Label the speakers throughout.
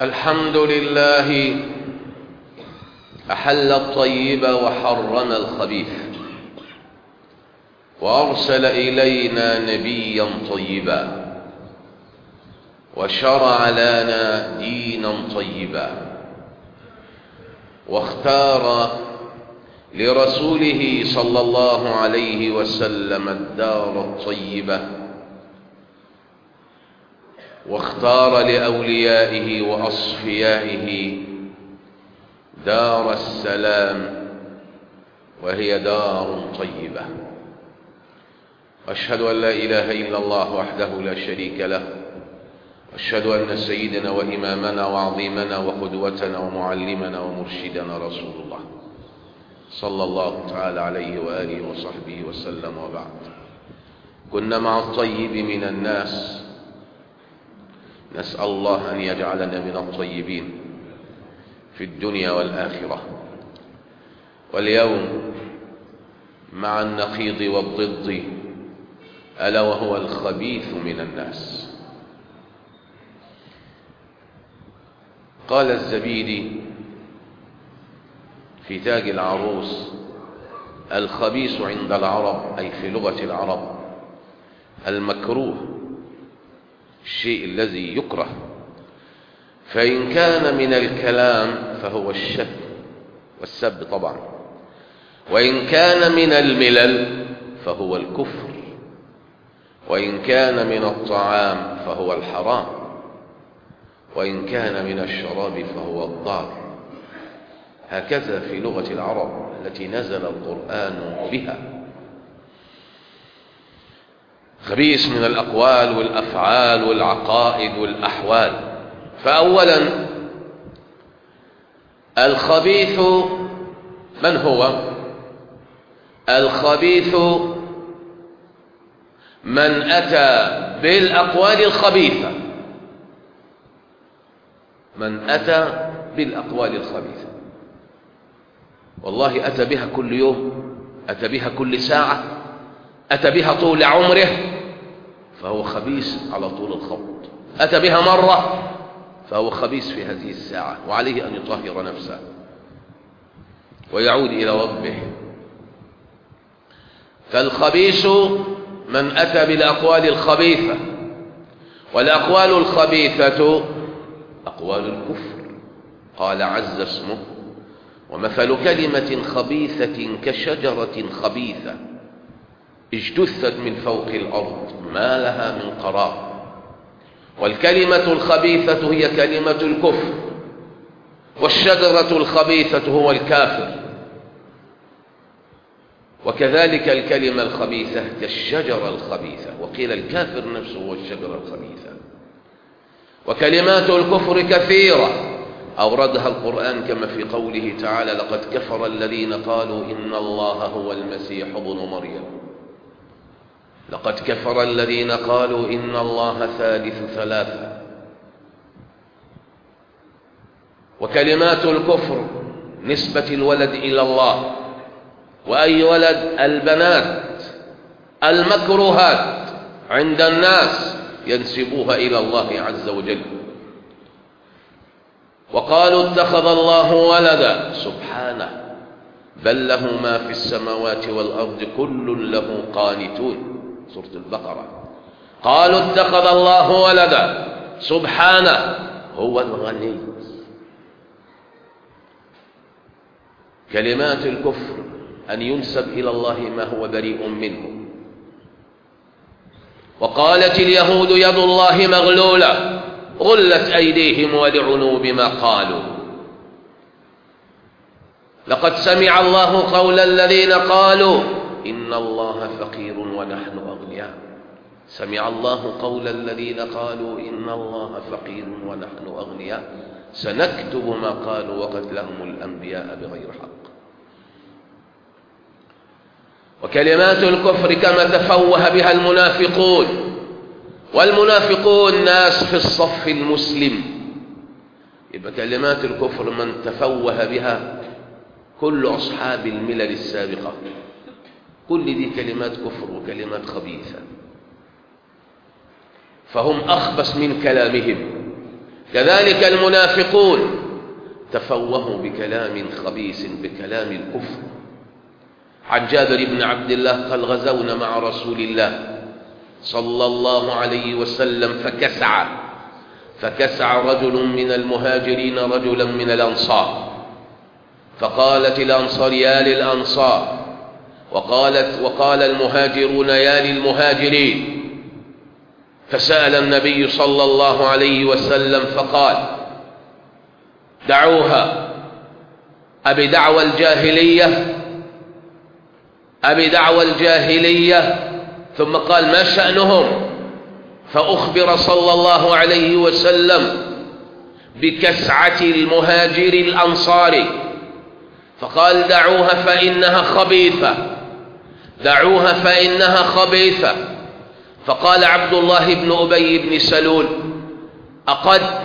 Speaker 1: الحمد لله أحل الطيب وحرم الخبيث، وأرسل إلينا نبيا طيبا، وشرع لنا دينا طيبا، واختار لرسوله صلى الله عليه وسلم الدار الطيبة، واختار لأوليائه وأصفيائه دار السلام، وهي دار طيبة. أشهد أن لا إله إلا الله وحده لا شريك له، أشهد أن سيدنا وإمامنا وعظيمنا وقدوتنا ومعلمنا ومرشدنا رسول الله صلى الله تعالى عليه وآله وصحبه وسلم. وبعد، كنا مع الطيب من الناس، نسأل الله أن يجعلنا من الطيبين في الدنيا والآخرة. واليوم مع النقيض والضد، ألا وهو الخبيث من الناس. قال الزبيدي في تاج العروس: الخبيث عند العرب، أي في لغة العرب، المكروه، الشيء الذي يكره، فإن كان من الكلام فهو الشتم والسب طبعا، وإن كان من الملل فهو الكفر، وإن كان من الطعام فهو الحرام، وإن كان من الشراب فهو الضار. هكذا في لغة العرب التي نزل القرآن بها. خبيث من الأقوال والأفعال والعقائد والأحوال. فأولا، الخبيث من هو؟ الخبيث من أتى بالأقوال الخبيثة، من أتى بالأقوال الخبيثة، والله أتى بها كل يوم، أتى بها كل ساعة، أتى بها طول عمره، فهو خبيث على طول الخط. أتى بها مرة فهو خبيث في هذه الساعة، وعليه أن يطهر نفسه ويعود إلى ربه. فالخبيث من أتى بالأقوال الخبيثة، والأقوال الخبيثة أقوال الكفر. قال عز اسمه: ومثل كلمة خبيثة كشجرة خبيثة اجتثت من فوق الأرض ما لها من قرار. والكلمة الخبيثة هي كلمة الكفر، والشجرة الخبيثة هو الكافر. وكذلك الكلمة الخبيثة كالشجرة الخبيثة، وقيل الكافر نفسه هو الشجرة الخبيثة. وكلمات الكفر كثيرة أوردها القرآن، كما في قوله تعالى: لقد كفر الذين قالوا إن الله هو المسيح ابن مريم. لقد كفر الذين قالوا إن الله ثالث ثلاثة. وكلمات الكفر نسبة الولد إلى الله، وأي ولد؟ البنات المكروهات عند الناس ينسبوها إلى الله عز وجل. وقالوا اتخذ الله ولدا، سبحانه، بل له ما في السماوات والأرض كل له قانتون، سورة البقرة. قالوا اتخذ الله ولدا، سبحانه، هو الغني. كلمات الكفر أن ينسب إلى الله ما هو بريء منه. وقالت اليهود يد الله مغلولة غلت أيديهم ولعنوا بما قالوا. لقد سمع الله قول الذين قالوا إن الله فقير ونحن أغنياء. سمع الله قول الذين قالوا إن الله فقير ونحن أغنياء، سنكتب ما قالوا وقتلهم الأنبياء بغير حق. وكلمات الكفر كما تفوه بها المنافقون، والمنافقون ناس في الصف المسلم. يبقى كلمات الكفر من تفوه بها كل أصحاب الملل السابقة، كل دي كلمات كفر وكلمات خبيثة. فهم أخبث من كلامهم، كذلك المنافقون تفوهوا بكلام خبيث، بكلام الكفر. عن جابر بن عبد الله قال: غزونا مع رسول الله صلى الله عليه وسلم فكسع رجل من المهاجرين رجلا من الأنصار، فقالت الأنصار: يا للأنصار، وقال المهاجرون: يا للمهاجرين. فسأل النبي صلى الله عليه وسلم فقال: دعوها، أبدعوى الجاهلية؟ ثم قال: ما شأنهم؟ فأخبر صلى الله عليه وسلم بكسعة المهاجر الأنصاري، فقال: دعوها فإنها خبيثة. فقال عبد الله بن أبي بن سلول: أقد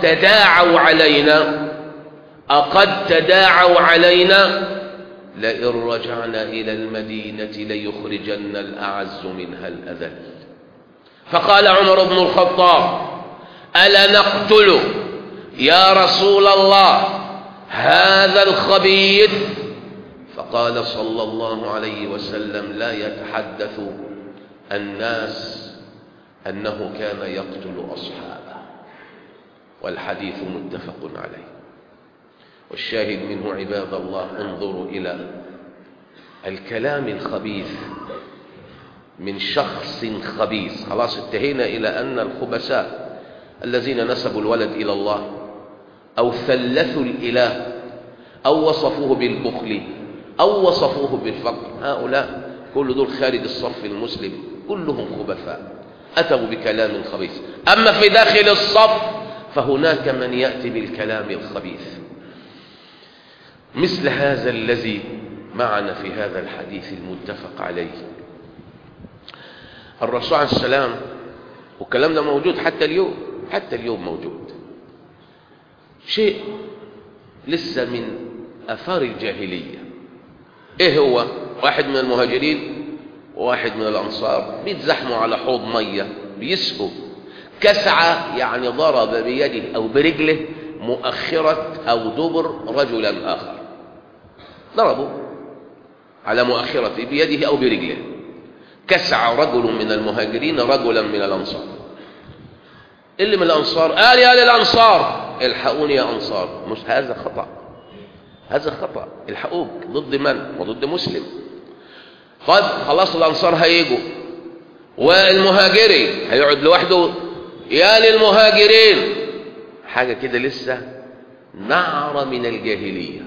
Speaker 1: تداعوا علينا لئن رجعنا إلى المدينة ليخرجن الأعز منها الأذل. فقال عمر بن الخطاب: ألا نقتل يا رسول الله هذا الخبيث؟ فقال صلى الله عليه وسلم: لا يتحدث الناس أنه كان يقتل أصحابه. والحديث متفق عليه. والشاهد منه عباد الله، انظروا إلى الكلام الخبيث من شخص خبيث. خلاص انتهينا إلى أن الخبثاء الذين نسبوا الولد إلى الله أو ثلثوا الإله أو وصفوه بالبخل أو وصفوه بالفقر، هؤلاء كل دول خارج الصف المسلم كلهم خبثاء، أتوا بكلام خبيث. أما في داخل الصف فهناك من يأتي بالكلام الخبيث، مثل هذا الذي معنا في هذا الحديث المتفق عليه. الرسول عليه السلام، والكلام ده موجود حتى اليوم موجود، شيء لسه من آثار الجاهلية. إيه هو؟ واحد من المهاجرين وواحد من الأنصار بيتزحموا على حوض مية بيسقوا، كسعة يعني ضرب بيده أو برجله مؤخرة أو دبر رجلا آخر، ضربوا على مؤخرته بيده أو برجله. كسع رجل من المهاجرين رجلا من الأنصار. اللي من الأنصار قال: يا للأنصار، الحقوني يا أنصار. مش هذا خطأ، هذا خطأ. الحقوك ضد من؟ وضد مسلم. طيب خلاص الأنصار هيجوا والمهاجري هيقعد لوحده، يا للمهاجرين. حاجة كده لسه نعرة من الجاهلية،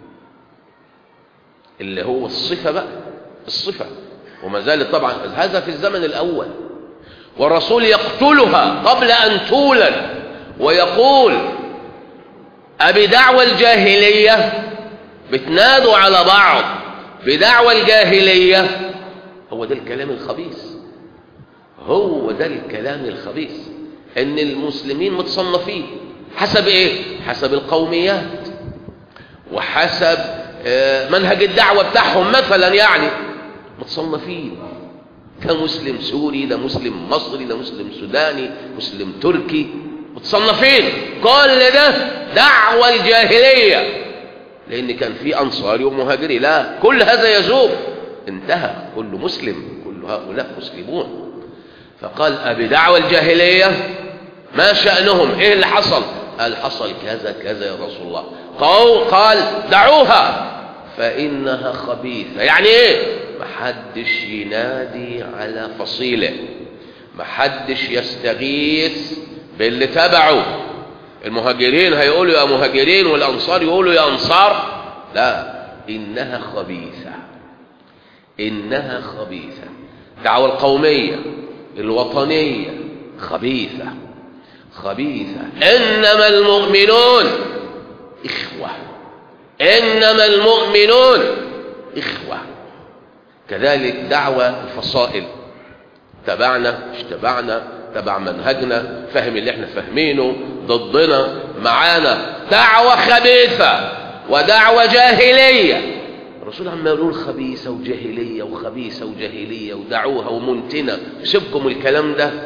Speaker 1: اللي هو الصفة بقى، الصفة. وما زالت طبعا هذا في الزمن الأول، والرسول يقتلها قبل أن تولد ويقول: أبدعوى الجاهلية؟ بتنادوا على بعض بدعوى الجاهلية. هو ده الكلام الخبيث، هو ده الكلام الخبيث. ان المسلمين متصنفين حسب ايه؟ حسب القوميات وحسب منهج الدعوة بتاعهم مثلا، يعني متصنفين كمسلم سوري، ده مسلم مصري، ده مسلم سوداني، مسلم تركي، متصنفين. كل ده دعوة الجاهلية، لأن كان في أنصاري ومهاجري. لا، كل هذا يزول، انتهى، كل مسلم، كل هؤلاء مسلمون. فقال: أبدعوى الجاهلية؟ ما شأنهم؟ إيه اللي حصل؟ قال: حصل كذا كذا يا رسول الله. قال: دعوها فإنها خبيثة. يعني إيه؟ محدش ينادي على فصيله، محدش يستغيث باللي تبعه. المهاجرين هيقولوا يا مهاجرين والأنصار يقولوا يا أنصار، لا، إنها خبيثة، إنها خبيثة. دعوة القومية الوطنية خبيثة خبيثة. إنما المؤمنون إخوة، إنما المؤمنون إخوة. كذلك دعوة الفصائل، تبعنا مش تبعنا، تبع منهجنا، فهم اللي احنا فاهمينه، ضدنا، معانا، دعوة خبيثة ودعوة جاهلية. الرسول عم يقول خبيثة وجاهلية وخبيثة وجاهلية ودعوها ومنتنة. سيبكم الكلام ده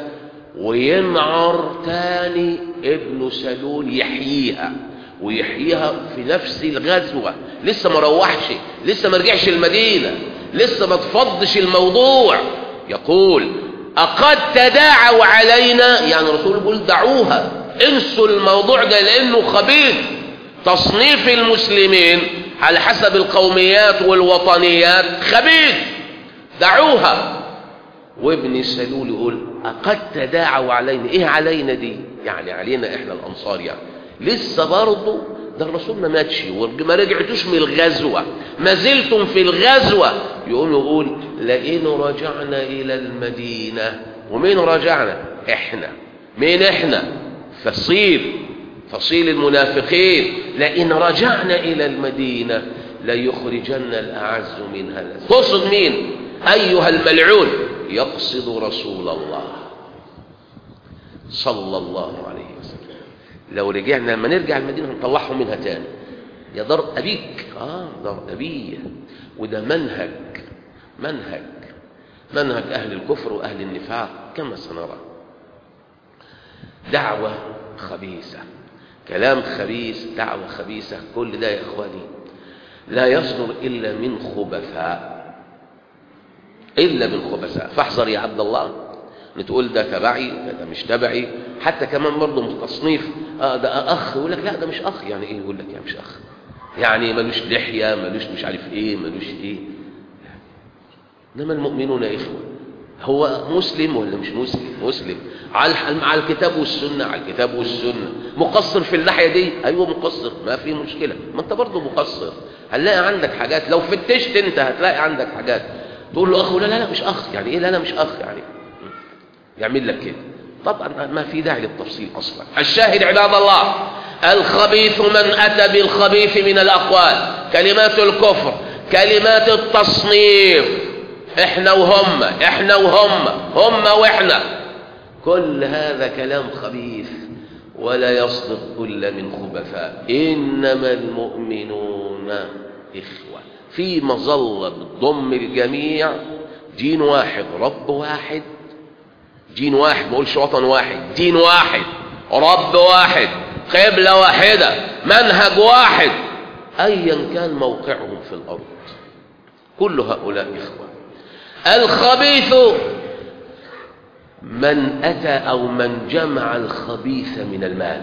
Speaker 1: وينعر تاني ابن سلول يحييها، ويحييها في نفس الغزوة. لسه ما روحش، لسه ما رجعش المدينة، لسه ما تفضش الموضوع. يقول أقد تداعوا علينا، يعني الرسول يقول دعوها، انسوا الموضوع ده لأنه خبيث. تصنيف المسلمين على حسب القوميات والوطنيات خبيث، دعوها. وابن سلول يقول أقد تداعوا علينا. ايه علينا دي؟ يعني علينا احنا الانصار، يعني لسه برضه ده الرسول ما ماتش وما رجعتوش من الغزوة، ما زلتم في الغزوة. يقول لئن رجعنا إلى المدينة. ومين رجعنا؟ احنا. مين احنا؟ فصيل المنافقين. لئن رجعنا إلى المدينة ليخرجن الأعز منها الأذل. تقصد مين؟ أيها الملعون. يقصد رسول الله صلى الله عليه وسلم. لو رجعنا، لما نرجع المدينة نطلعهم منها تاني. يا دار أبيك، دار أبيه. وده منهج أهل الكفر وأهل النفاق كما سنرى. دعوة خبيثة، كلام خبيث، دعوة خبيثة. كل ده يا إخواني لا يصدر إلا من خبثاء. فاحذر يا عبد الله تقول ده تبعي، ده مش تبعي. حتى كمان برضه تصنيف، ده أخ، يقول لك لا ده مش أخ. يعني إيه؟ يقول لك يعني مش أخ، يعني ملوش لحية، ملوش مش عارف إيه، ملوش إيه. إنما المؤمنون إخوة. هو مسلم ولا مش مسلم؟ على الكتاب والسنة. مقصر في اللحية دي؟ أيوة مقصر، ما في مشكلة. ما أنت برضه مقصر، هنلاقي عندك حاجات. لو فتشت أنت هتلاقي عندك حاجات. تقول له أخ، لا مش أخ. يعني إيه لا مش أخ؟ يعني يعمل لك كده. طبعا ما في داعي للتفصيل أصلا. الشاهد عباد الله، الخبيث من أتى بالخبيث من الأقوال، كلمات الكفر، كلمات التصنيف، احنا وهم، احنا وهم، هم واحنا، كل هذا كلام خبيث ولا يصدق إلا من خبثاء. إنما المؤمنون إخوة، في مظلة بتضم الجميع، دين واحد، رب واحد، دين واحد، ما اقولش وطن واحد، دين واحد، رب واحد، قبلة واحدة، منهج واحد، أيا كان موقعهم في الأرض. كل هؤلاء إخوة. الخبيث من أتى أو من جمع الخبيث من المال.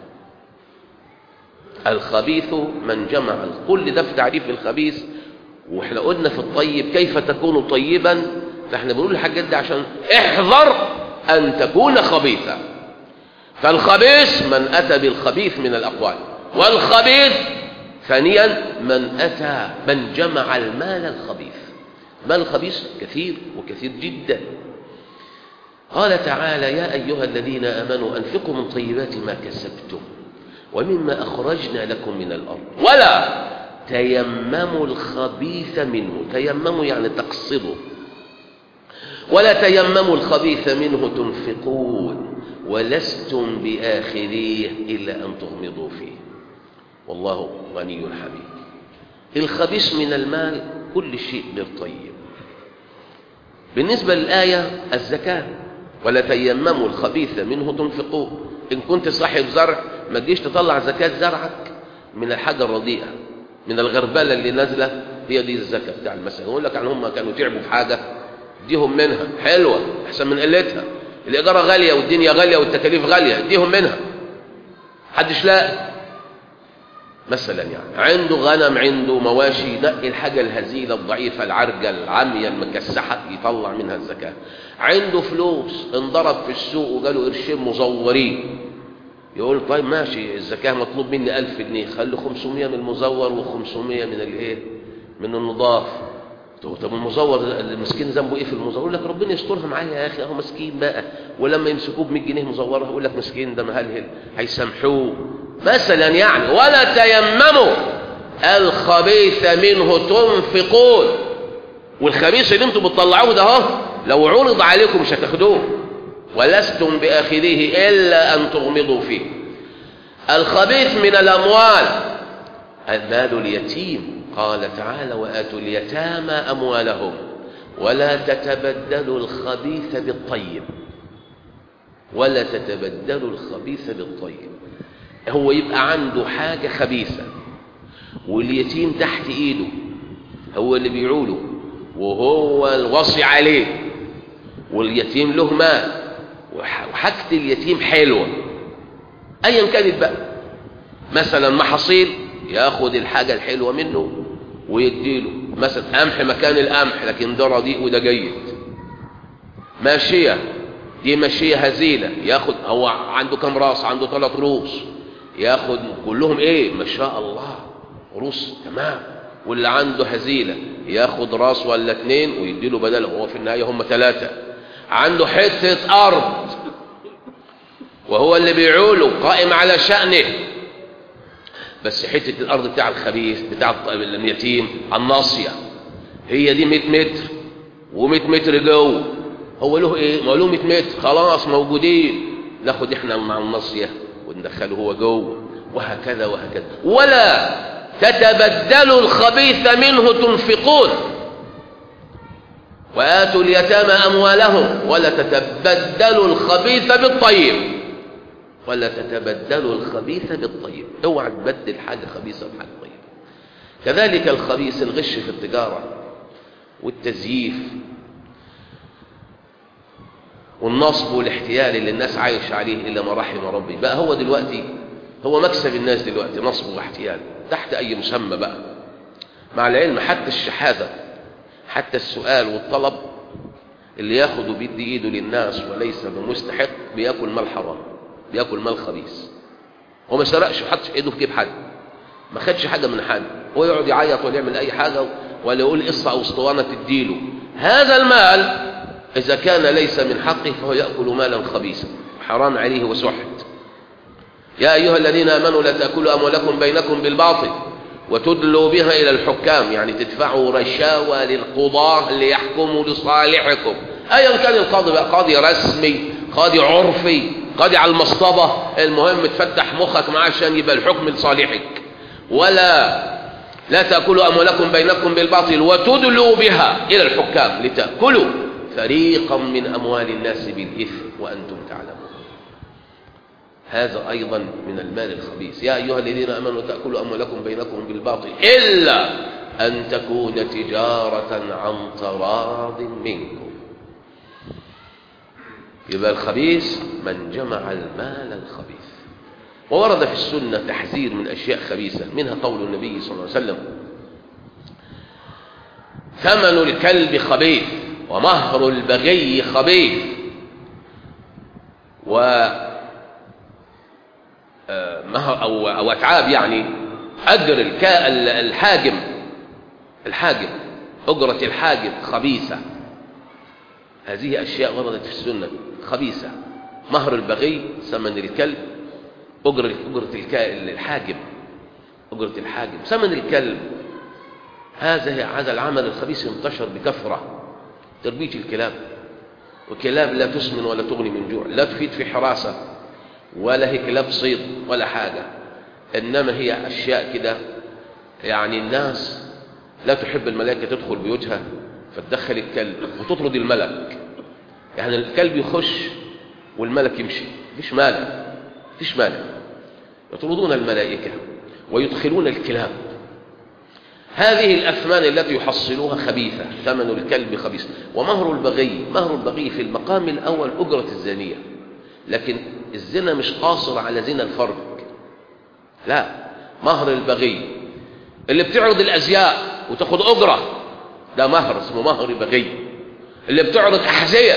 Speaker 1: الخبيث من جمع، كل ده في تعريف الخبيث. واحنا قلنا في الطيب كيف تكون طيبا، فاحنا بنقول الحاجات دي عشان احذر أن تكون خبيثا. فالخبيث من أتى بالخبيث من الأقوال، والخبيث ثانيا من جمع المال الخبيث. مال الخبيث كثير وكثير جدا. قال تعالى يا أيها الذين آمنوا أنفقوا من طيبات ما كسبتم ومما أخرجنا لكم من الأرض ولا تيمموا الخبيث منه. تيمموا يعني تقصدوا. ولا تيمموا الخبيث منه تنفقون ولستم بآخذيه إلا أن تغمضوا فيه والله غني حميد. الخبيث من المال كل شيء غير طيب. بالنسبة للآية الزكاة، ولا تيمموا الخبيث منه تنفقون. إن كنت صاحب زرع ما تجيش تطلع زكاة زرعك من الحاجة الرديئة، من الغربلة اللي نازلة، هي دي الزكاة بتاع المسألة. يقول لك عن هم كانوا تعبوا في حاجة اديهم منها، حلوة أحسن من قلتها. الإيجارة غالية والدنيا غالية والتكاليف غالية، اديهم منها. حدش لا مثلا يعني عنده غنم، عنده مواشي، ينقي الحاجة الهزيلة الضعيفة العرجة العمية المكسحة يطلع منها الزكاة. عنده فلوس انضرب في السوق وقالوا قرشين مزورين، يقول طيب ماشي الزكاة مطلوب مني 1000 جنيه، خلي 500 من المزور و500 من الايه؟ من النضاف. طب المزور المسكين ذنبه ايه في المزور؟ يقول لك ربنا يسترها معايا يا اخي، اهو مسكين بقى. ولما يمسكوه ب100 جنيه مزورها يقول لك مسكين ده مهلهل، هيسامحوه مثلا يعني. ولا تيمموا الخبيث منه تنفقون. والخبيث اللي انتم بتطلعوه ده اهو لو عرض عليكم مش هتاخدوه، ولستم باخذيه الا ان تغمضوا فيه. الخبيث من الاموال المال اليتيم. قال تعالى وآتوا اليتامى أموالهم ولا تتبدلوا الخبيث بالطيب. ولا تتبدلوا الخبيث بالطيب. هو يبقى عنده حاجة خبيثة واليتيم تحت ايده هو اللي بيعوله وهو الوصي عليه، واليتيم له مال وحاجة اليتيم حلوة ايا كانت بقى، مثلا محاصيل ياخد الحاجة الحلوة منه ويديله، مثلا قمح مكان القمح لكن ده رديء وده جيد، ماشية دي ماشية هزيلة ياخد، هو عنده كم راس؟ عنده 3 رؤوس، ياخد كلهم ايه ما شاء الله رؤوس تمام، واللي عنده هزيلة ياخد راس ولا 2 ويديله بدله، هو في النهاية هم 3. عنده حتة أرض وهو اللي بيعوله قائم على شأنه، بس حتة الأرض بتاع الخبيث بتاع اليتيم الناصية هي دي 100 متر و100 متر جوه، هو له ايه؟ ما له 100 متر خلاص موجودين، ناخد احنا مع الناصية وندخله هو جوه، وهكذا وهكذا. ولا تتبدلوا الخبيث منه تنفقون وآتوا اليتامى أموالهم ولا تتبدلوا الخبيث بالطيب، ولا تتبدلوا الخبيث بالطيب، اوعى تبدل حاجة خبيثة بحاجة طيبة. كذلك الخبيث الغش في التجارة والتزييف والنصب والاحتيال اللي الناس عايش عليه إلا ما رحم ربي، بقى هو دلوقتي هو مكسب الناس دلوقتي، نصب واحتيال تحت أي مسمى بقى. مع العلم حتى الشحاذة، حتى السؤال والطلب اللي ياخده بيدي ايده للناس وليس بمستحق بياكل مال حرام، بياكل مال خبيث. هو ما سرقش وحطش ايده في جيب حد، ما خدش حاجة من حد، هو يقعد يعيط ولا يعمل أي حاجة ولا يقول قصة أو اسطوانة تديله. هذا المال إذا كان ليس من حقه فهو يأكل مالا خبيثا حرام عليه وسحت. يا أيها الذين آمنوا لا تأكلوا أموالكم بينكم بالباطل وتدلوا بها إلى الحكام، يعني تدفعوا رشاوى للقضاة ليحكموا لصالحكم، أيا كان القاضي بقى، قاضي رسمي، قاضي عرفي، قاضي على المصطبة، المهم تفتح مخك معاه عشان يبقى الحكم لصالحك. لا تأكلوا أموالكم بينكم بالباطل وتدلوا بها إلى الحكام لتأكلوا فريقا من أموال الناس بالإثم وأنتم تعلمون. هذا أيضا من المال الخبيث. يا أيها الذين آمنوا تأكلوا أموالكم بينكم بالباطل إلا أن تكون تجارة عن تراض منكم. يبقى الخبيث من جمع المال الخبيث. وورد في السنة تحذير من أشياء خبيثة، منها قول النبي صلى الله عليه وسلم: ثمن الكلب خبيث ومهر البغي خبيث أو أتعاب، يعني أجر الحاجم أجرة الحاجم خبيثة. هذه أشياء وردت في السنة خبيثة. مهر البغي ثمن الكلب، أجرة الحاجم أجرة الحاجم ثمن الكلب. هذا العمل الخبيث انتشر بكثرة، تربية الكلاب، وكلاب لا تسمن ولا تغني من جوع، لا تفيد في حراسة ولا هي كلاب صيد ولا حاجة، إنما هي أشياء كده. يعني الناس لا تحب الملائكة تدخل بيوتها فتدخل الكلب وتطرد الملك، يعني الكلب يخش والملك يمشي، فيش مانع، يطردون الملائكة ويدخلون الكلاب. هذه الأثمان التي يحصلوها خبيثة، ثمن الكلب خبيث. ومهر البغي في المقام الأول أجرة الزانية، لكن الزنا مش قاصر على زنا الفرج، لا، مهر البغي اللي بتعرض الأزياء وتاخد أجرة ده مهر اسمه مهر بغي. اللي بتعرض أحذية،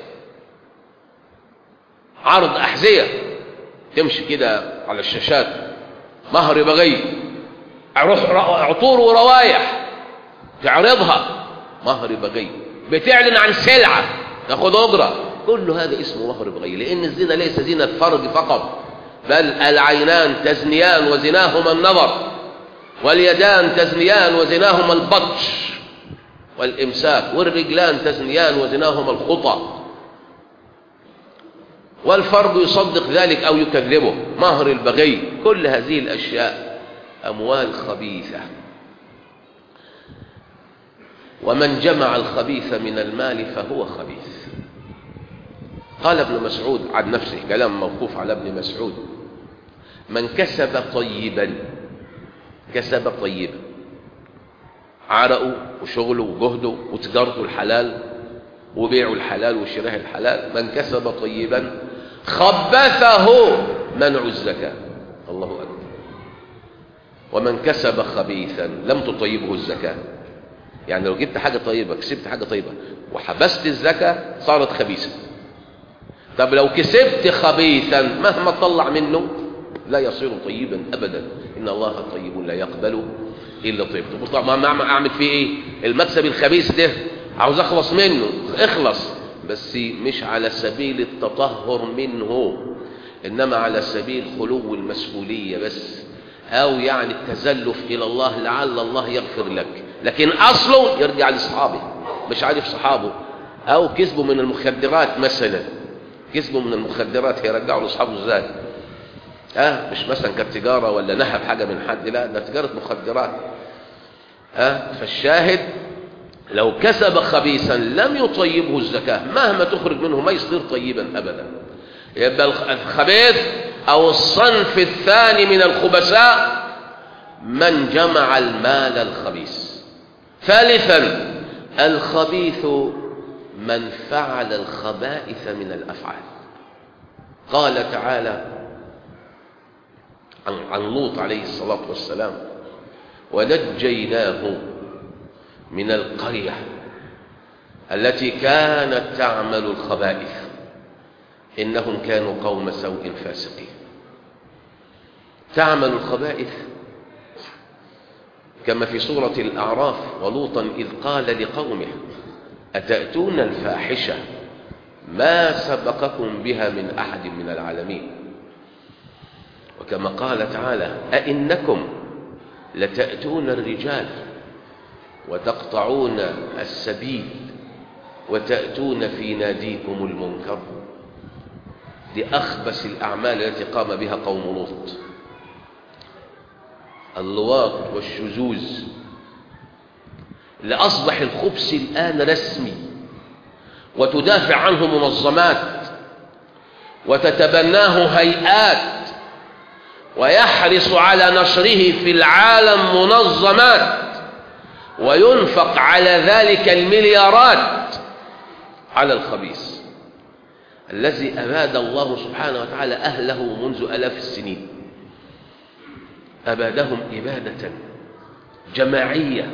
Speaker 1: عرض أحذية تمشي كده على الشاشات، مهر بغي. عطور وروايح تعرضها، مهر بغي. بتعلن عن سلعة تاخد أجرة، كل هذا اسمه مهر بغي. لأن الزنا ليس زنا الفرج فقط، بل العينان تزنيان وزناهما النظر، واليدان تزنيان وزناهما البطش والإمساك، والرجلان تزنيان وزناهما الخطى، والفرد يصدق ذلك أو يكذبه. مهر البغي. كل هذه الأشياء أموال خبيثة. ومن جمع الخبيث من المال فهو خبيث. قال ابن مسعود عن نفسه، كلام موقوف على ابن مسعود: من كسب طيبا، كسب طيبا، عرقه وشغله وجهده وتجارته الحلال وبيعه الحلال وشراه الحلال، من كسب طيبا خبثه منع الزكاة. الله أكبر. ومن كسب خبيثا لم تطيبه الزكاة. يعني لو جبت حاجة طيبة، كسبت حاجة طيبة وحبست الزكاة صارت خبيثة. طب لو كسبت خبيثا مهما تطلع منه لا يصير طيبا أبدا. إن الله طيب لا يقبل إلا طيب. طب ما أعمل فيه إيه؟ المكسب الخبيث ده عاوز أخلص منه، اخلص، بس مش على سبيل التطهر منه، إنما على سبيل خلو المسؤولية بس، أو يعني التزلف إلى الله لعل الله يغفر لك. لكن أصله يرجع لأصحابه، مش عارف صحابه، أو كسبوا من المخدرات مثلا، كسبوا من المخدرات يرجعوا لأصحابه إزاي؟ مش مثلا كانت تجارة ولا نهب حاجة من حد، لا ده تجارة مخدرات. فالشاهد لو كسب خبيثا لم يطيبه الزكاة، مهما تخرج منه ما يصير طيبا أبدا. يبقى الخبيث أو الصنف الثاني من الخبثاء من جمع المال الخبيث. ثالثا الخبيث من فعل الخبائث من الأفعال. قال تعالى عن لوط عليه الصلاة والسلام: ونجيناه من القرية التي كانت تعمل الخبائث إنهم كانوا قوم سوء فاسقين. تعمل الخبائث كما في سورة الأعراف: ولوطا إذ قال لقومه أتأتون الفاحشة ما سبقكم بها من أحد من العالمين. وكما قال تعالى: أئنكم لتأتون الرجال وتقطعون السبيل وتأتون في ناديكم المنكر. دي أخبث الأعمال التي قام بها قوم لوط، اللواط والشذوذ، لأصبح الخبث الآن رسمي، وتدافع عنه منظمات وتتبناه هيئات، ويحرص على نشره في العالم منظمات، وينفق على ذلك المليارات على الخبيث الذي أباد الله سبحانه وتعالى أهله منذ آلاف السنين. أبادهم إبادة جماعية،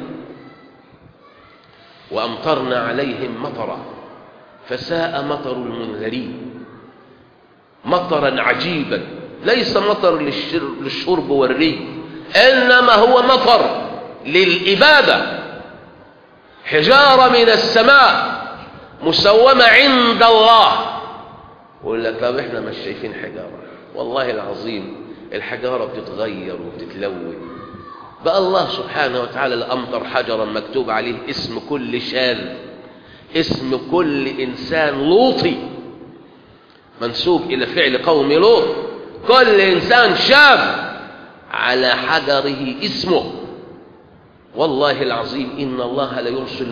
Speaker 1: وأمطرنا عليهم مطرا فساء مطر المنذرين. مطرا عجيبا، ليس مطر للشرب والري، إنما هو مطر للإبادة، حجارة من السماء مسومة عند الله. يقول لك طب احنا مش شايفين حجارة. والله العظيم الحجارة بتتغير وبتتلون. بقى الله سبحانه وتعالى لأمطر حجرا مكتوب عليه اسم كل شاذ، اسم كل إنسان لوطي منسوب إلى فعل قوم لوط. كل إنسان شاذ على حجره اسمه. والله العظيم إن الله ليرسل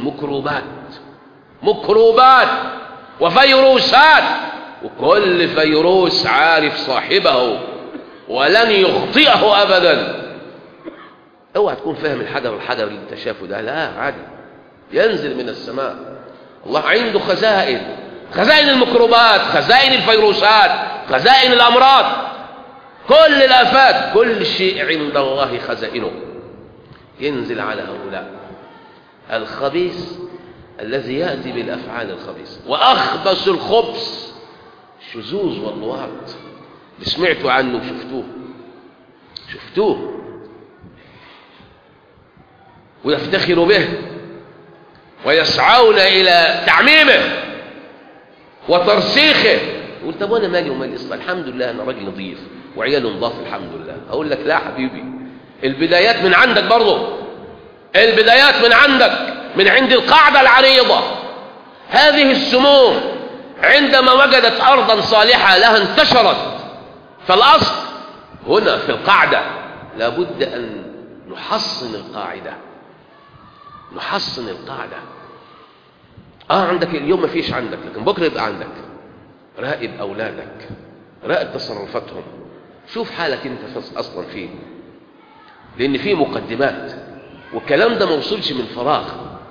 Speaker 1: مكروبات وفيروسات، وكل فيروس عارف صاحبه ولن يخطئه أبدا. اوعى تكون فاهم الحجر اللي انت شافه ده، لا عادي، ينزل من السماء. الله عنده خزائن الميكروبات، خزائن الفيروسات، خزائن الأمراض، كل الآفات، كل شيء عند الله خزائنه ينزل على هؤلاء. الخبيث الذي يأتي بالأفعال الخبيثة. وأخبث الخبث الشذوذ واللواط، سمعتوا عنه شفتوه ويفتخروا به ويسعون إلى تعميمه وترسيخه. يقول طب وانا مالي ومالي اصلا، الحمد لله انا راجل نظيف وعياله نظاف الحمد لله. اقول لك لا حبيبي، البدايات من عندك برضه، البدايات من عندك، من عند القاعدة العريضة. هذه السموم عندما وجدت أرضا صالحة لها انتشرت. فالأصل هنا في القاعدة لابد أن نحصن القاعدة، نحصن القاعدة. عندك اليوم ما فيش عندك، لكن بكرة يبقى عندك. راقب أولادك، راقب تصرفاتهم، شوف حالك انت اصلا فيه، لان فيه مقدمات، والكلام ده ما وصلش من فراغ.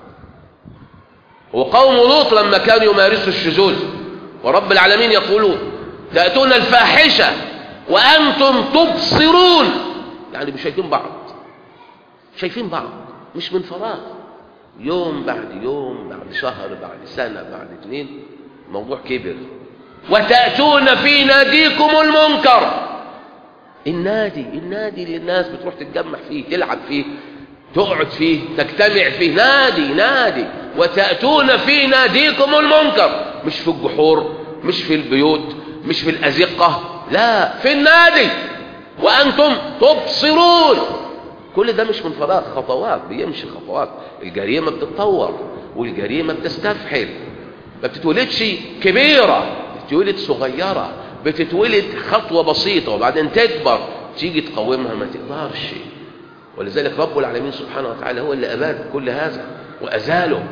Speaker 1: وقوم لوط لما كانوا يمارسوا الشذوذ ورب العالمين يقولون تأتون الفاحشة وأنتم تبصرون، يعني مش شايفين بعض، شايفين بعض مش من فراغ، يوم بعد يوم، بعد شهر، بعد سنة، بعد 2، الموضوع كبر. وتأتون في ناديكم المنكر، النادي اللي الناس بتروح تتجمع فيه، تلعب فيه، تقعد فيه، تجتمع فيه، نادي. وتأتون في ناديكم المنكر، مش في الجحور، مش في البيوت، مش في الأزقة، لا، في النادي وأنتم تبصرون. كل ده مش من فراغ، خطوات، بيمشي خطوات. الجريمة بتتطور والجريمة بتستفحل، ما بتتولدش كبيرة، بتتولد صغيرة، بتتولد خطوة بسيطة وبعدين تكبر، تيجي تقومها ما تقدرش. ولذلك رب العالمين سبحانه وتعالى هو اللي أباد كل هذا وأزاله.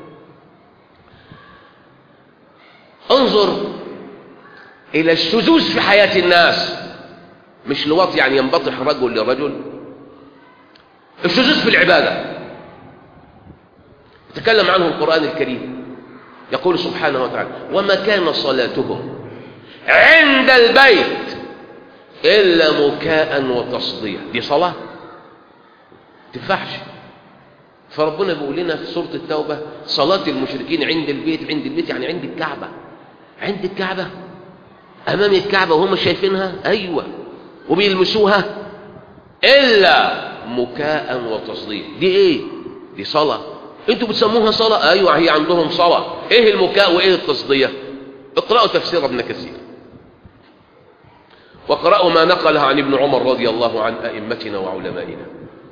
Speaker 1: انظر إلى الشذوذ في حياة الناس، مش لواط يعني ينبطح رجل لرجل، الشذوذ في العبادة تكلم عنه القرآن الكريم، يقول سبحانه وتعالى وما كان صلاتهم عند البيت إلا مكاء وتصدية. دي صلاة تنفعش. فربنا بيقول لنا في سورة التوبة صلاة المشركين عند البيت يعني عند الكعبة، عند الكعبة، أمام الكعبة وهم شايفينها، أيوة، وبيلمسوها، إلا مكاء وتصدية. دي إيه؟ دي صلاة. أنتوا بتسموها صلاة؟ أيوة، هي عندهم صلاة. إيه المكاء وإيه التصدية؟ اقرأوا تفسير ابن كثير، وقرأوا ما نقلها عن ابن عمر رضي الله عن أئمتنا وعلمائنا.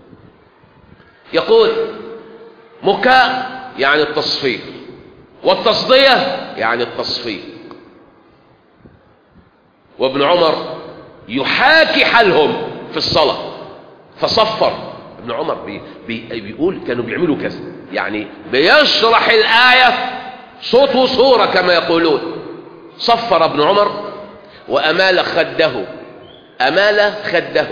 Speaker 1: يقول مكاء يعني التصفيق، والتصدية يعني التصفيق. وابن عمر يحاكي حالهم في الصلاة فصفر. ابن عمر بيقول كانوا بيعملوا كذا، يعني بيشرح الآية صوت وصورة كما يقولون. صفر ابن عمر وأمال خده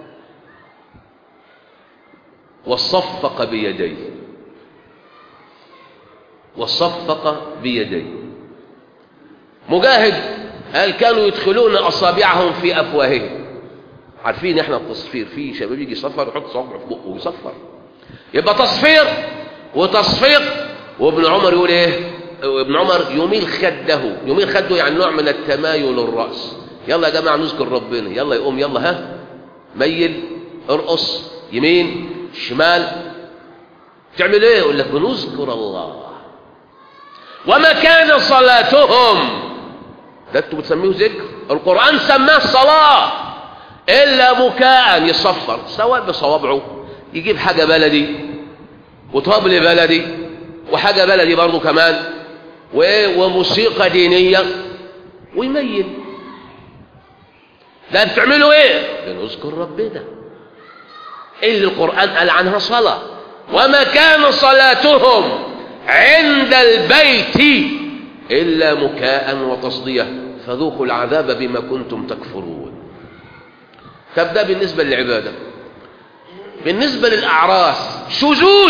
Speaker 1: وصفق بيديه. مجاهد قال كانوا يدخلون أصابعهم في أفواههم. عارفين احنا التصفير، في شباب يجي يصفر يحط صبعه في بقه ويصفر، يبقى تصفير وتصفيق. وابن عمر يقول ايه؟ ابن عمر يميل خده يعني نوع من التمايل الرأس. يلا يا جماعة نذكر ربنا، يلا يقوم، يلا ها ميل، ارقص، يمين شمال. تعمل ايه؟ يقول لك بنذكر الله. وما كان صلاتهم، ده انتوا بتسميه ذكر، القرآن سماه صلاة، إلا مكاء، يصفر سواء بصوابعه، يجيب حاجة بلدي وطبل بلدي وحاجة بلدي برضو كمان وموسيقى دينية ويميل. ده بتعملوا ايه؟ بنذكر ربنا اللي القرآن قال عنها صلاة. وما كان صلاتهم عند البيت إلا مكاء وتصدية فذوقوا العذاب بما كنتم تكفرون. طب ده بالنسبة للعبادة. بالنسبة للأعراس شذوذ،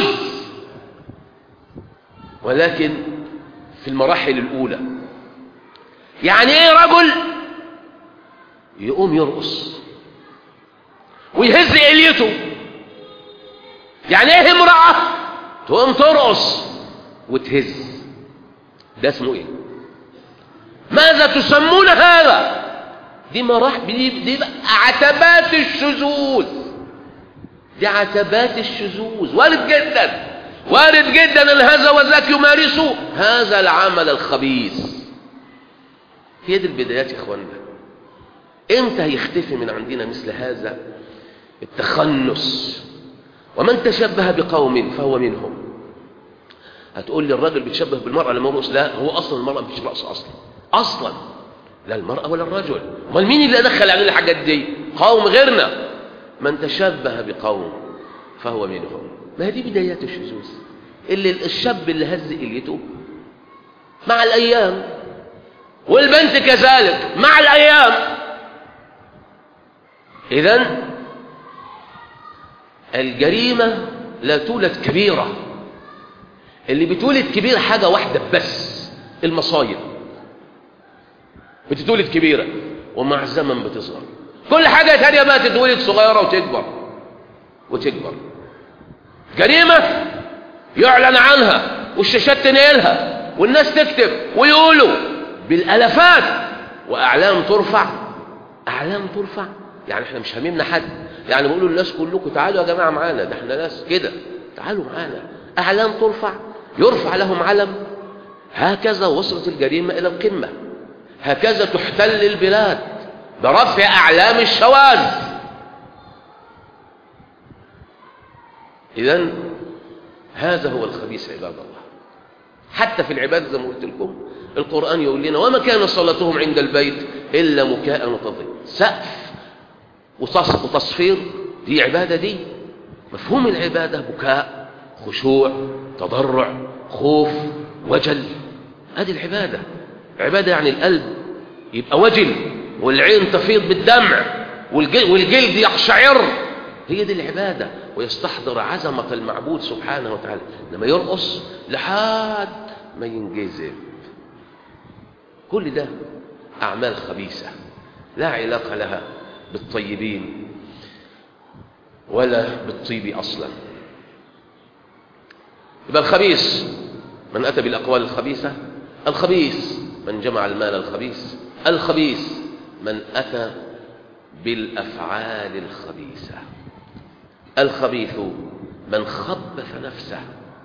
Speaker 1: ولكن في المراحل الأولى. يعني ايه رجل يقوم يرقص ويهز إليته؟ يعني ايه امرأة تقوم ترقص وتهز؟ ده اسمه ايه؟ ماذا تسمون هذا؟ دي مراحل، دي عتبات الشذوذ، دي عتبات الشذوذ. وارد جدا ان هذا وذاك يمارسوا هذا العمل الخبيث. هي دي البدايات يا اخوانا. امتى هيختفي من عندنا مثل هذا التخنس؟ ومن تشبه بقوم فهو منهم. هتقول لي الراجل بيتشبه بالمرأة لما يرقص؟ لا، هو اصلا المرأة مش رقص اصلا، لا المرأة ولا الرجل. امال مين اللي دخل علينا الحاجات دي؟ قوم غيرنا. من تشبه بقوم فهو منهم. ما هي دي بدايات الشذوذ، اللي الشاب اللي هز إليته مع الأيام والبنت كذلك مع الأيام. إذن الجريمة لا تولد كبيرة، اللي بتولد كبيرة حاجة واحدة بس، المصايب بتتولد كبيرة ومع الزمن بتصغر. كل حاجة تانية بقى تتولد صغيرة وتكبر. جريمة يعلن عنها والشاشات تنقلها والناس تكتب ويقولوا بالالافات، واعلام ترفع. يعني احنا مش هاممنا حد، يعني بيقولوا للناس كلكم تعالوا يا جماعه معانا، ده احنا ناس كده تعالوا معانا. اعلام ترفع، يرفع لهم علم. هكذا وصلت الجريمه الى القمه، هكذا تحتل البلاد برفع اعلام الشواذ. اذن هذا هو الخبيث عباد الله. حتى في العبادة زي ما قلت لكم القرآن يقول لنا وما كان صلاتهم عند البيت إلا مكاء وتضحية. سقف وتصفير، دي عبادة. دي مفهوم العبادة بكاء، خشوع، تضرع، خوف، وجل. هذه العبادة. عبادة يعني القلب يبقى وجل والعين تفيض بالدمع والجلد يقشعر. هي دي العبادة، ويستحضر عظمة المعبود سبحانه وتعالى. لما يرقص لحد ما ينجذب. كل ده أعمال خبيثة لا علاقة لها بالطيبين ولا بالطيب أصلا. يبقى الخبيث من أتى بالأقوال الخبيثة، الخبيث من جمع المال الخبيث، الخبيث من أتى بالأفعال الخبيثة. الخبيث من خبث نفسه،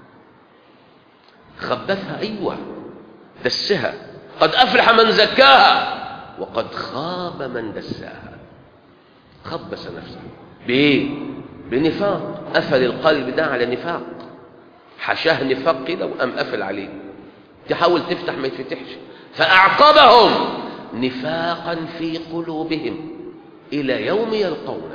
Speaker 1: خبثها، أيوة، دسها. قد أفلح من زكاها وقد خاب من دساها. خبث نفسه بإيه؟ بنفاق. قفل القلب ده على نفاق، حشاه نفاق كده وقام قفل عليه. تحاول تفتح ما يتفتحش. فأعقبهم نفاقا في قلوبهم إلى يوم يلقونه.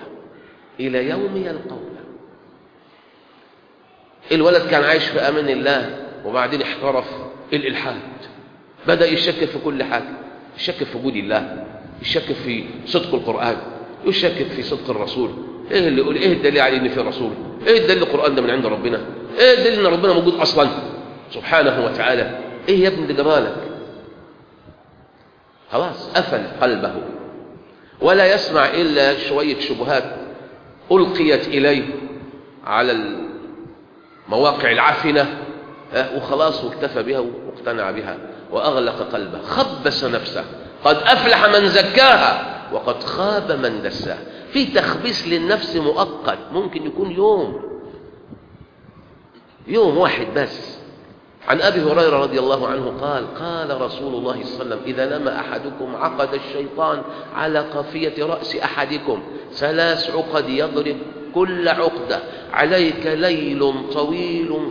Speaker 1: الولد كان عايش في أمان الله وبعدين احترف الإلحاد، بدأ يشكك في كل حاجة، يشكك في وجود الله، يشكك في صدق القرآن، يشكك في صدق الرسول. ايه اللي يقول؟ ايه الدليل على ان في رسول؟ ايه الدليل القرآن ده من عند ربنا؟ ايه الدليل ان ربنا موجود اصلا سبحانه وتعالى؟ ايه يا ابني اللي جرالك؟ خلاص قفل قلبه ولا يسمع الا شوية شبهات ألقيت إليه على المواقع العفنة وخلاص، واكتفى بها واقتنع بها وأغلق قلبه. خبث نفسه. قد أفلح من زكاها وقد خاب من دساها. في تخبيث للنفس مؤقت، ممكن يكون يوم واحد بس. عن أبي هريرة رضي الله عنه قال رسول الله صلى الله عليه وسلم إذا نام أحدكم عقد الشيطان على قافية رأس أحدكم 3 عقد يضرب كل عقدة عليك ليل طويل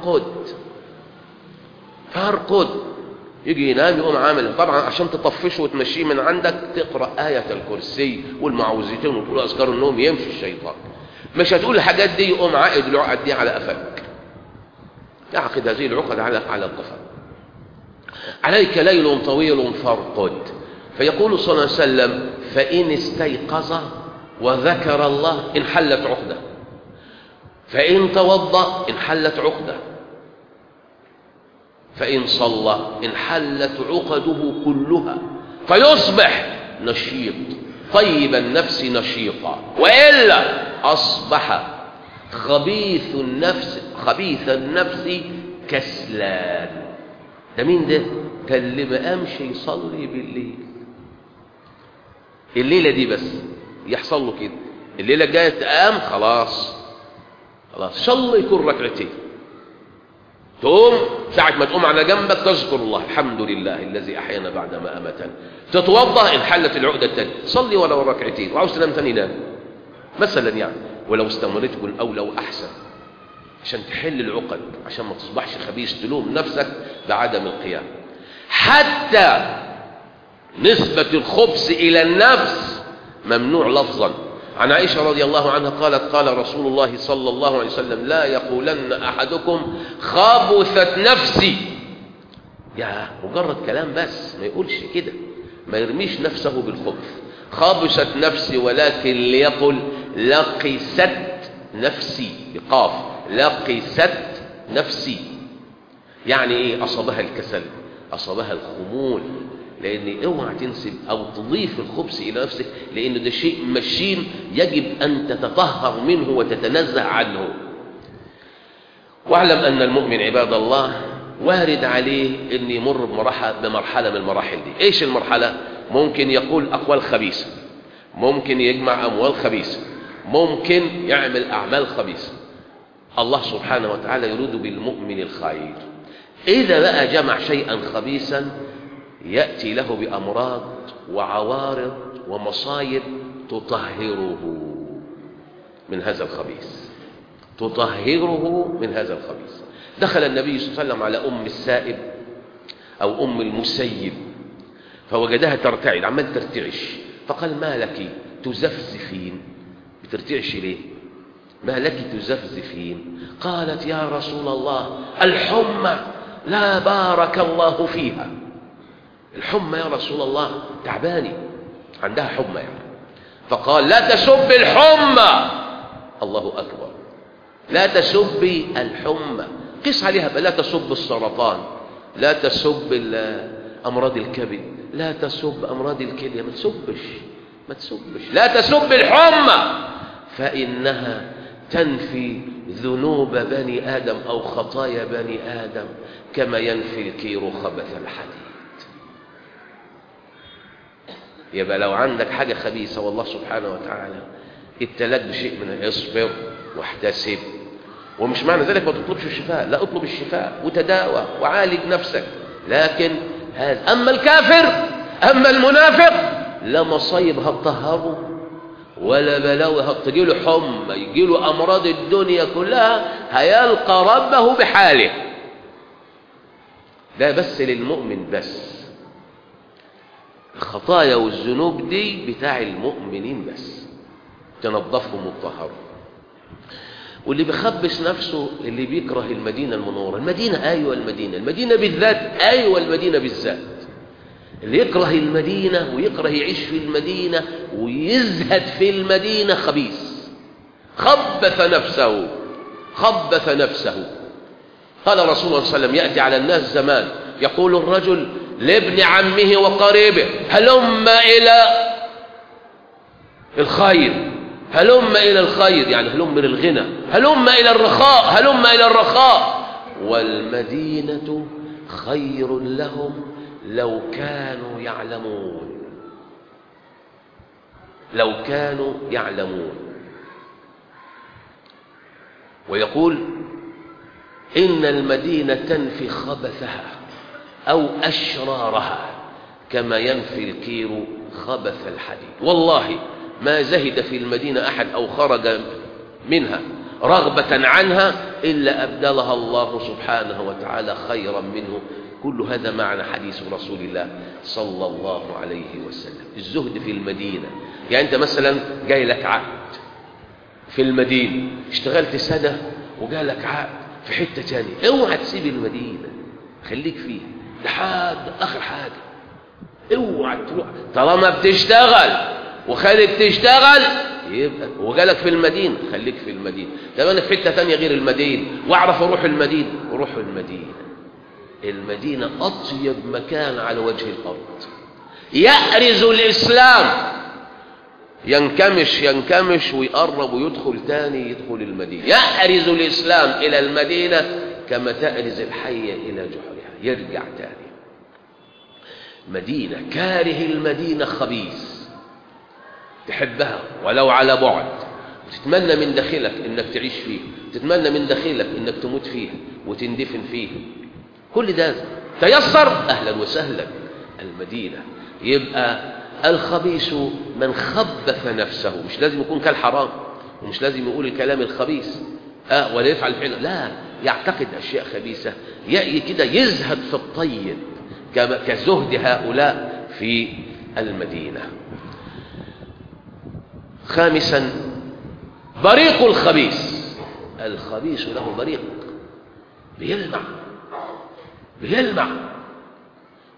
Speaker 1: فارقد. يجي ينام يقوم عامل، طبعا عشان تطفشه وتمشيه من عندك تقرأ آية الكرسي والمعوذتين وتقول أذكار النوم، يمشي الشيطان. مش هتقول الحاجات دي يقوم عائد العقد دي على قفاك، يعقد هذه العقد على القفا. عليك ليل طويل فارقد. فيقول صلى الله عليه وسلم فإن استيقظ وذكر الله انحلت عقده، فإن توضأ انحلت عقده، فإن صلى انحلت عقده كلها، فيصبح نشيط طيب النفس نشيطا، وإلا أصبح خبيث النفس كسلان. ده مين ده؟ كان اللي ما قامش يصلي بالليل الليلة دي بس يحصل له كده. الليلة الجاية تقام خلاص صلي يكون ركعتين، تقوم ساعة ما تقوم على جنبك تذكر الله الحمد لله الذي أحيانا بعد ما أماتنا، تتوضأ انحلت العقدة الثانية، صلي ولو ركعتين، وعاوز تنام ثاني نام مثلا يعني، ولو استمرت كن أولى وأحسن عشان تحل العقد، عشان ما تصبحش خبيث تلوم نفسك بعدم القيام. حتى نسبة الخبث إلى النفس ممنوع لفظا. عن عائشة رضي الله عنها قالت قال رسول الله صلى الله عليه وسلم لا يقولن أحدكم خبثت نفسي يا مجرد كلام بس، ما يقولش كده، ما يرميش نفسه بالخبث. خبثت نفسي ولكن ليقل لقست نفسي بقاف، لقست نفسي. يعني ايه؟ اصابها الكسل، اصابها الخمول. لان اوعى تنسب او تضيف الخبث الى نفسك، لان ده شيء مشين يجب ان تتطهر منه وتتنزه عنه. واعلم ان المؤمن عباد الله وارد عليه ان يمر بمرحله من المراحل دي. ايش المرحله؟ ممكن يقول اقوال خبيثه، ممكن يجمع اموال خبيثه، ممكن يعمل اعمال خبيثه. الله سبحانه وتعالى يريد بالمؤمن الخير. اذا بقى جمع شيئا خبيثا ياتي له بامراض وعوارض ومصايب تطهره من هذا الخبيث، تطهره من هذا الخبيث. دخل النبي صلى الله عليه وسلم على ام السائب او ام المسيب فوجدها ترتعد، عمال ترتعش، فقال: ما لك تزفزفين؟ بترتعش ليه؟ ما لك تزفزفين؟ قالت: يا رسول الله الحمى لا بارك الله فيها. الحمى يا رسول الله، تعباني، عندها حمى يعني. فقال: لا تسب الحمى. الله أكبر، لا تسبي الحمى. قس عليها، لا تسب السرطان، لا تسب أمراض الكبد، لا تسب أمراض الكلية، ما تسبش. لا تسب الحمى فإنها تنفي ذنوب بني آدم أو خطايا بني آدم كما ينفي الكير خبث الحديد. يبقى لو عندك حاجة خبيثة والله سبحانه وتعالى ابتلاك بشيء من اصبر واحتسب. ومش معنى ذلك ما تطلبش الشفاء، لا، اطلب الشفاء وتداوى وعالج نفسك. لكن هذا أما الكافر، أما المنافق، لا مصيب هتطهره ولا بلاوي هتجيله حمى، يجيله أمراض الدنيا كلها، هيلقى ربه بحاله. ده بس للمؤمن بس. الخطايا والذنوب دي بتاع المؤمنين بس، تنظفهم وتطهرهم. واللي بيخبس نفسه اللي بيكره المدينة المنورة. المدينة أيوة، المدينة بالذات، أيوة المدينة بالذات. اللي يكره المدينة ويكره يعيش في المدينة ويزهد في المدينة خبيث، خبث نفسه. قال رسول الله صلى الله عليه وسلم: يأتي على الناس زمان يقول الرجل لابن عمه وقريبه: هلم إلى الخير، هلم إلى الخير، يعني هلم إلى الغنى، هلم إلى الرخاء، هلم إلى الرخاء، والمدينة خير لهم لو كانوا يعلمون. ويقول: إن المدينة تنفي خبثها أو أشرارها كما ينفي الكير خبث الحديد. والله ما زهد في المدينة أحد أو خرج منها رغبة عنها إلا أبدلها الله سبحانه وتعالى خيرا منه. كل هذا معنى حديث رسول الله صلى الله عليه وسلم. الزهد في المدينة، يعني أنت مثلا جاي لك عقد في المدينة، اشتغلت سنة وجالك عقد في حتة تانية، اوعى تسيب المدينة، خليك فيه لحد آخر حاجة. اوعى تروح طالما بتشتغل وخليك تشتغل، يبقى وجالك في المدينة خليك في المدينة. طب أنا في حتة تانية غير المدينة وأعرف أروح المدينة، وروح المدينة. المدينة أطيب مكان على وجه الأرض. يأرز الإسلام، ينكمش ويقرب ويدخل تاني، يدخل المدينة. يأرز الإسلام إلى المدينة كما تأرز الحية إلى جحرها، يرجع تاني. مدينة كاره المدينة خبيث، تحبها ولو على بعد، وتتمنى من داخلك انك تعيش فيه، تتمنى من داخلك انك تموت فيه وتندفن فيه. كل ده تيسر، اهلا وسهلا المدينة. يبقى الخبيث من خبث نفسه، مش لازم يكون كالحرام ومش لازم يقول الكلام الخبيث ولا يفعل فعله، لا، يعتقد اشياء خبيثة، كده يزهد في الطيب كزهد هؤلاء في المدينة. خامسا بريق الخبيث. الخبيث له بريق، بيلمع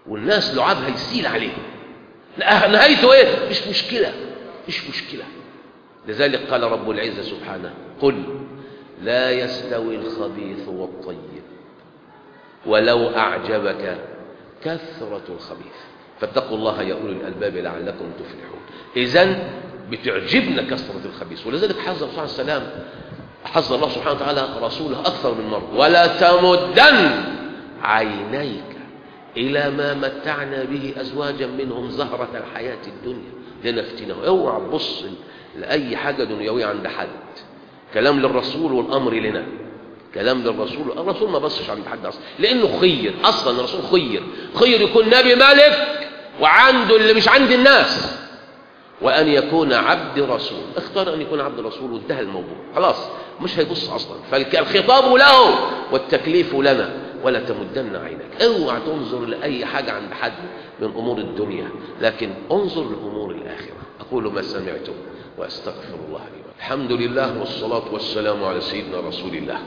Speaker 1: والناس لعابها يسيل عليه، نهايته ايه؟ مش مشكلة، مش مشكلة. لذلك قال رب العزة سبحانه: قل لا يستوي الخبيث والطيب ولو أعجبك كثرة الخبيث فاتقوا الله يا أولي الألباب لعلكم تفلحون. إذن بتعجبنا كثرة الخبيث، ولذلك حذر الله سبحانه وتعالى رسوله أكثر من مرة: ولا تمدن عينيك إلى ما متعنا به أزواجا منهم زهرة الحياة الدنيا لنفتنهم. اوعى تبص لأي حاجة دنيوية عند حد. كلام للرسول والأمر لنا، كلام للرسول. الرسول ما بصش عند حد أصلا، لأنه خير أصلا. الرسول خير يكون نبي ملك وعنده اللي مش عند الناس، وأن يكون عبد رسول. اختار أن يكون عبد رسول وانتهى الموضوع، خلاص مش هيبص أصلا. فالخطاب له والتكليف لنا: ولا تمدن عينك. اوعى تنظر لأي حاجة عند حد من أمور الدنيا، لكن انظر لأمور الآخرة. أقول ما سمعتم وأستغفر الله لي. الحمد لله والصلاة والسلام على سيدنا رسول الله.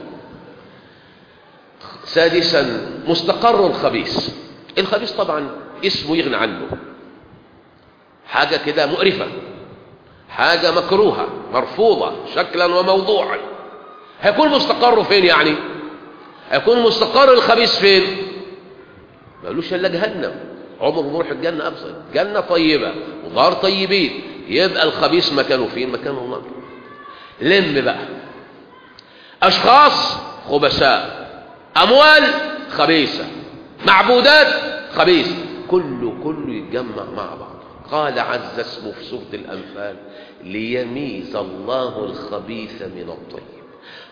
Speaker 1: سادسا مستقر الخبيث. الخبيث طبعا اسمه يغني عنه، حاجة كده مقرفة، حاجة مكروهة مرفوضة شكلا وموضوعا. هيكون مستقره فين يعني؟ هيكون مستقر الخبيث فين؟ ما قالوش الا جهنم. عمر ما يروح الجنة أبدا، جنة طيبة ودار طيبين. يبقى الخبيث مكانه فين؟ مكانه النار. لم بقى أشخاص خبثاء، أموال خبيثة، معبودات خبيثة، كله يتجمع مع بعض. قال عز اسمه في سورة الأنفال: ليميز الله الخبيث من الطيب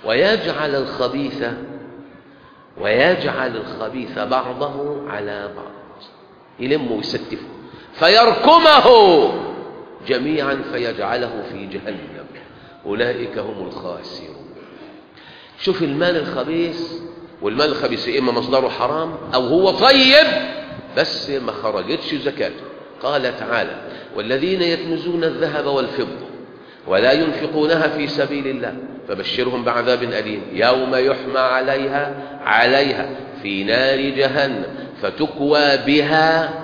Speaker 1: ويجعل الخبيث بعضه على بعض، يلمه ويستفه فيركمه جميعا فيجعله في جهنم، أولئك هم الخاسرون. شوف المال الخبيث، والمال الخبيث إما مصدره حرام أو هو طيب بس ما خرجتش زكاته. قال تعالى: والذين يكنزون الذهب والفضة ولا ينفقونها في سبيل الله فبشرهم بعذاب أليم يوم يحمى عليها في نار جهنم فتكوى بها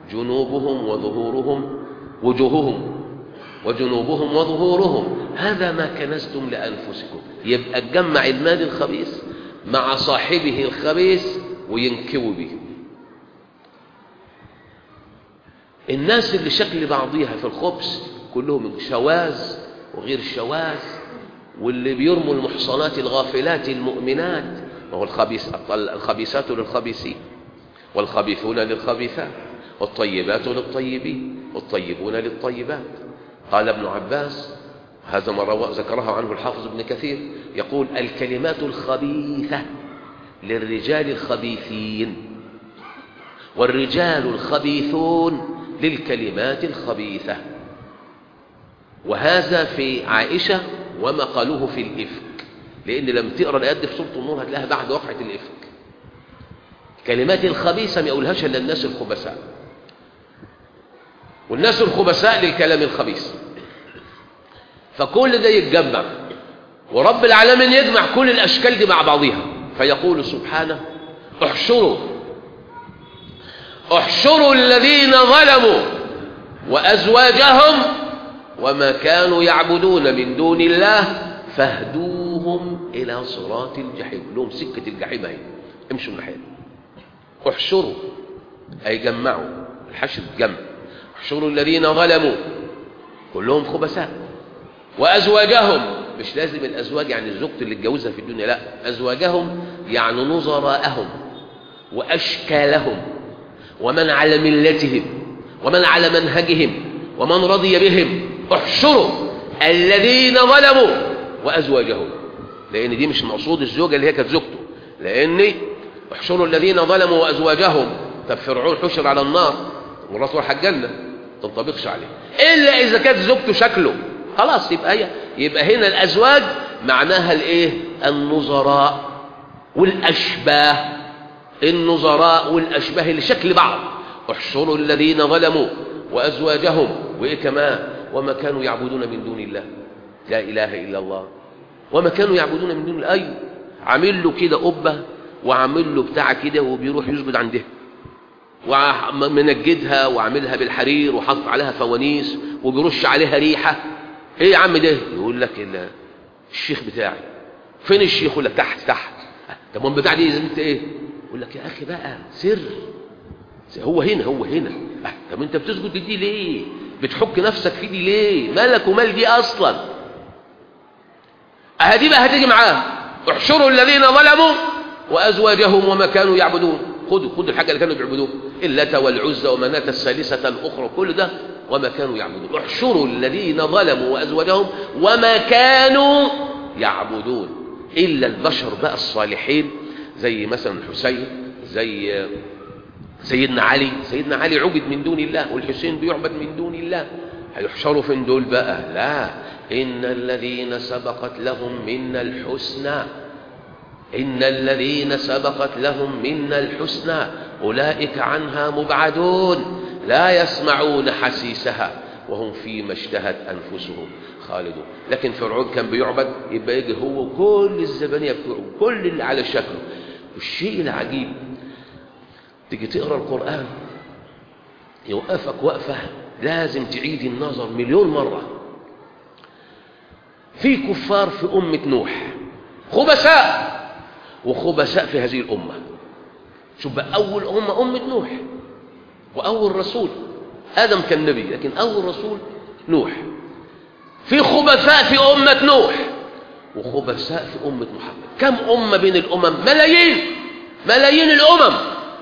Speaker 1: وجنوبهم وظهورهم هذا ما كنزتم لأنفسكم. يبقى تجمع المال الخبيث مع صاحبه الخبيث وينكوي به. الناس اللي شكل بعضيها في الخبث كلهم شواذ وغير شواذ، واللي بيرموا المحصنات الغافلات المؤمنات، وهو الخبيثات للخبيثين والخبيثون للخبيثات والطيبات للطيبين والطيبون للطيبات. قال ابن عباس، هذا ما ذكرها عنه الحافظ ابن كثير، يقول: الكلمات الخبيثة للرجال الخبيثين والرجال الخبيثون للكلمات الخبيثة. وهذا في عائشة وما قالوه في الإفك، لأن لم تقرأ الآيات دي في سورة النور هتلاقيها بعد وقعة الإفك. كلمات الخبيثة ما يقولهاش إلا الناس الخبثاء، والناس الخبثاء للكلام الخبيث. فكل ده يتجمع، ورب العالمين يجمع كل الأشكال دي مع بعضها، فيقول سبحانه: احشروا الذين ظلموا وأزواجهم وما كانوا يعبدون من دون الله فاهدوهم إلى صراط الجحيم. لهم سكة الجحيم اهي، امشوا الناحية. احشروا أي جمعوا، الحشر جمع. احشروا الذين ظلموا كلهم خبثاء، وأزواجهم، مش لازم الأزواج يعني الزوجة اللي اتجوزها في الدنيا، لا، أزواجهم يعني نظراءهم وأشكالهم ومن على ملتهم ومن على منهجهم ومن رضي بهم. احشروا الذين ظلموا وأزواجهم، لأن دي مش مقصود الزوجة اللي هي كانت زوجته، لأن احشروا الذين ظلموا وأزواجهم. طب فرعون حشر على النار ومراته راح الجنة، ما تنطبقش عليه إلا إذا كانت زوجته شكله، خلاص يبقى هنا الأزواج معناها الايه؟ النظراء والأشباه، النظراء والأشباه اللي شكل بعض. احشروا الذين ظلموا وأزواجهم، وإيه كمان؟ وما كانوا يعبدون من دون الله، لا إله إلا الله. وما كانوا يعبدون من دون الله، عامل له كده قبة وعامل له بتاع كده وبيروح يسجد عندها،
Speaker 2: ومنجدها وعاملها بالحرير وحط عليها فوانيس وبيرش عليها ريحة. ايه يا عم ده؟ يقول لك الشيخ بتاعي. فين الشيخ؟ يقول لك تحت. طب من بتاع دي انت ايه؟ يقول لك يا اخي بقى سر، هو هنا طب انت بتسجد لدي ليه؟ بتحك نفسك في دي ليه؟ مالك ومال دي اصلا؟ اهدي بقى هتيجي معاه. احشروا الذين ظلموا وازواجهم وما كانوا يعبدون. خدوا الحاجه اللي كانوا بيعبدوها، اللات والعزى ومناة الثالثه الاخرى، كل ده وما كانوا يعبدون. احشروا الذين ظلموا وازواجهم وما كانوا يعبدون، الا البشر بقى الصالحين، زي مثلا الحسين، زي سيدنا علي عبد من دون الله، والحسين بيعبد من دون الله. هيحشروا فين دول بقى؟ لا، إن الذين سبقت لهم منا الحسنى أولئك عنها مبعدون لا يسمعون حسيسها وهم فيما اشتهت أنفسهم خالدون. لكن فرعون كان بيعبد، يبقى يجي هو كل الزبانية بتوعه، كل اللي على شكله. والشيء العجيب تيجي تقرأ القرآن يوقفك وقفة لازم تعيد النظر مليون مرة. في كفار في أمة نوح خبثاء، وخبثاء في هذه الأمة. شوف بقى، أول أمة نوح، وأول رسول آدم كان نبي، لكن أول رسول نوح. في خبثاء في أمة نوح وخبثاء في أمة محمد. كم أمة بين الأمم؟ ملايين الأمم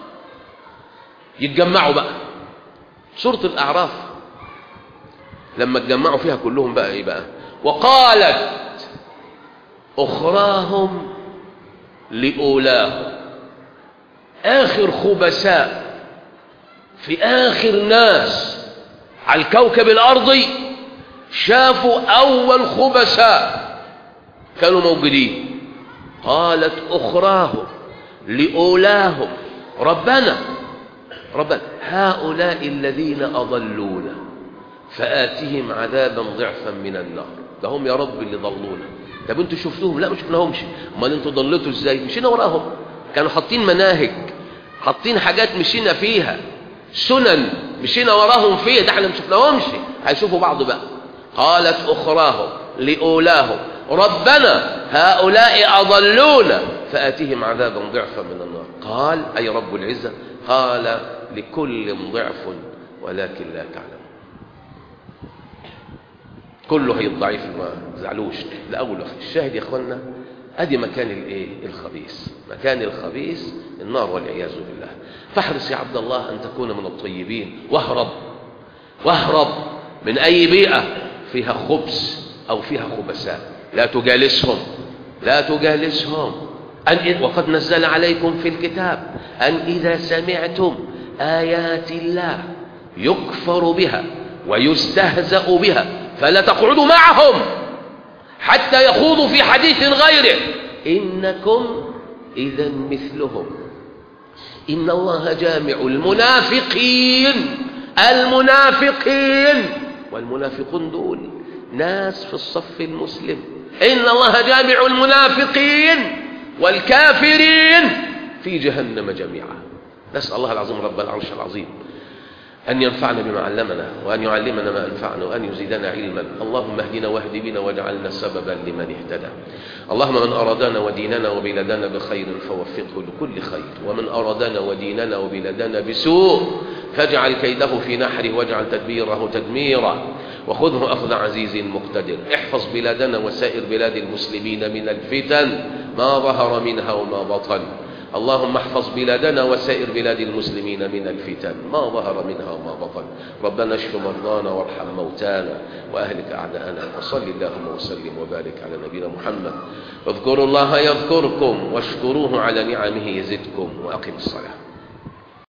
Speaker 2: يتجمعوا بقى. سورة الأعراف لما اتجمعوا فيها كلهم بقى ايه بقى؟ وقالت أخراهم لأولاهم. آخر خبثاء في آخر ناس على الكوكب الأرضي شافوا أول خبثاء كانوا موجودين. قالت أخراهم لأولاهم ربنا هؤلاء الذين أضلونا فآتهم عذابا ضعفا من النار. ده هم يا رب اللي ضلونا. طب انتوا شفتوهم؟ لا ما شفناهمش. امال انتوا ضليتوا ازاي؟ مشينا وراهم، كانوا حاطين مناهج، حاطين حاجات مشينا فيها، سنن مشينا وراهم فيها، ده احنا ما شفناهمش. هيشوفوا بعض بقى. قالت أخراهم لأولاهم ربنا هؤلاء أضلونا فآتهم عذابا ضعفا من النار. قال أي رب العزة قال لكل ضعف ولكن لا تعلم. كله هيضعيف، ما تزعلوش. الأول الشاهد يا اخوانا، ادي مكان الخبيث، مكان الخبيث النار والعياذ بالله. فاحرص يا عبد الله ان تكون من الطيبين، واهرب من اي بيئة فيها خبث او فيها خبثاء. لا تجالسهم. وقد نزل عليكم في الكتاب أن إذا سمعتم آيات الله يكفر بها ويستهزأ بها فلا تقعدوا معهم حتى يخوضوا في حديث غيره إنكم إذا مثلهم إن الله جامع المنافقين والمنافقون دول ناس في الصف المسلم. إن الله جامع المنافقين والكافرين في جهنم جميعا. نسأل الله العظيم رب العرش العظيم أن ينفعنا بما علمنا وأن يعلمنا ما أنفعنا وأن يزيدنا علما. اللهم اهدنا واهد بنا واجعلنا سببا لمن اهتدى. اللهم من أرادنا وديننا وبلادنا بخير فوفقه لكل خير، ومن أرادنا وديننا وبلادنا بسوء فاجعل كيده في نحره واجعل تدبيره تدميرا وخذه أخذ عزيز مقتدر. احفظ بلادنا وسائر بلاد المسلمين من الفتن ما ظهر منها وما بطن. اللهم احفظ بلادنا وسائر بلاد المسلمين من الفتن ما ظهر منها وما بطن. ربنا اشف مرضانا وارحم موتانا وأهلك أعداءنا. وصل اللهم وسلم وبارك على نبينا محمد. اذكروا الله يذكركم واشكروه على نعمه يزدكم وأقم الصلاة.